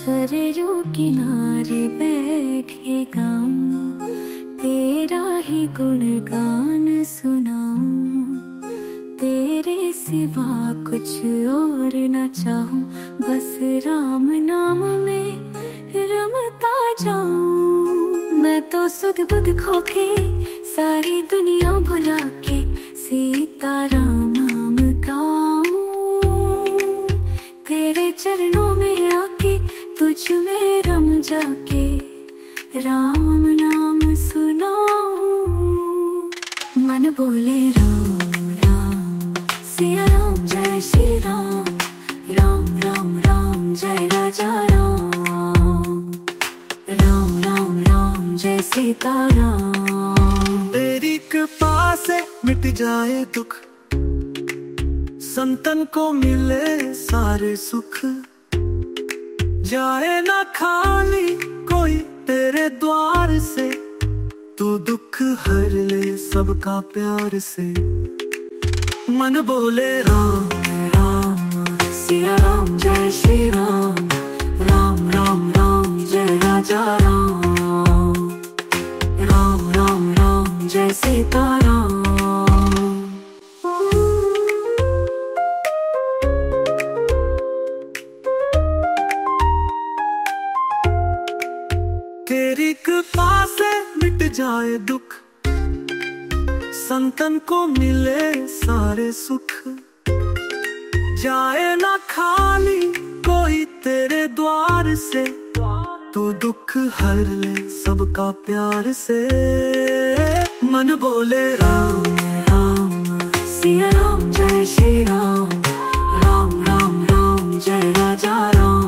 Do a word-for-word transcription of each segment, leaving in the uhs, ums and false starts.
सरयू किनारे बैठे गाऊं, तेरा ही गुणगान सुनाऊं। तेरे सिवा कुछ और न चाहूं, बस राम नाम में रमता जाऊं। मैं तो सुध बुध खो के सारी दुनिया भुला के सीता राम नाम गाऊं। तेरे चरणों में आके तुझ में रम जाके राम नाम सुनाऊं। मन बोले राम राम सिया राम, जय श्री राम। राम राम राम जय राजा राम। राम राम राम जय सीता राम। तेरी कृपा से मिट जाए दुख, संतन को मिले सारे सुख। जाए ना खाली कोई तेरे द्वार से, तू दुख हर ले सबका प्यार से। मन बोले राम राम सिया राम, जय श्री राम। राम राम राम जय राजा राम। राम राम राम जय सीता राम। तेरी कृपा से मिट जाए दुख, संतन को मिले सारे सुख। जाए ना खाली कोई तेरे द्वार से, तू दुख हर ले सबका प्यार से। मन बोले राम राम सिया राम, जय श्री राम। राम राम राम जय राजा राम।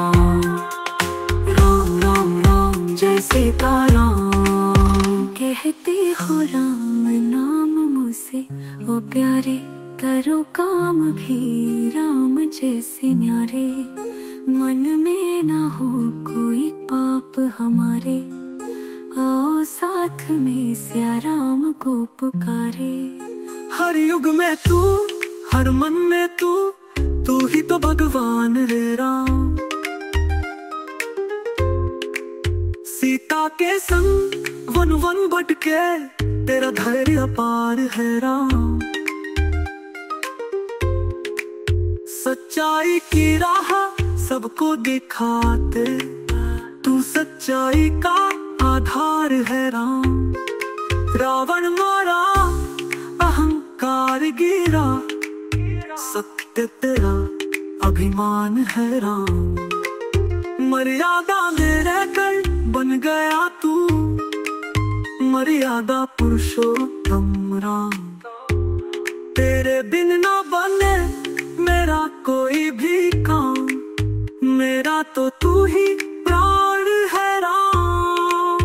राम राम राम जय सीता राम। कहते हो राम नाम मुझसे वो प्यारे, करो काम भी राम जैसे न्यारे। मन में ना हो कोई पाप हमारे, आओ साथ में सिया राम को पुकारे। हर युग में तू, हर मन में तू, तू ही तो भगवान रे राम। सीता के संग वन वन भटके, तेरा धैर्य अपार है राम। सच्चाई की राह सबको दिखाते, तू सच्चाई का आधार है राम। रावण मारा अहंकार गिरा, सत्य तेरा अभिमान है राम। मर्यादा में रहकर बन गया तू, मर्यादा पुरुषोत्तम राम। तेरे बिन ना बने मेरा कोई भी काम, मेरा तो तू ही प्राण है राम।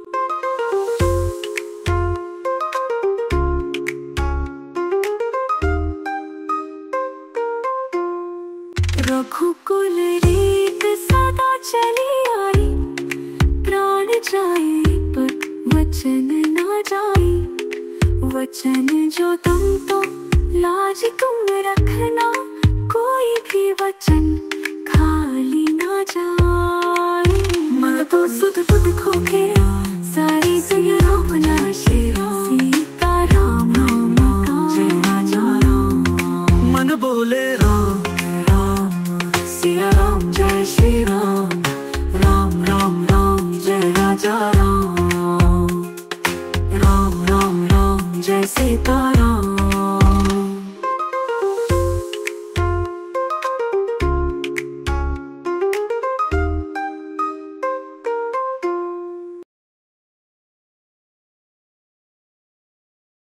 रघुकुल रीत सदा चली आई, प्राण जाए पर वचन ना जाए। वचन जो तुम तो लाज तुम रखना, कोई भी वचन खाली ना जाए। मैं तो सुध बुध खो के सारी दुनिया भुला के सीता राम नाम गाऊं। राजा राम। मन बोले राम राम सिया राम, जय श्री राम।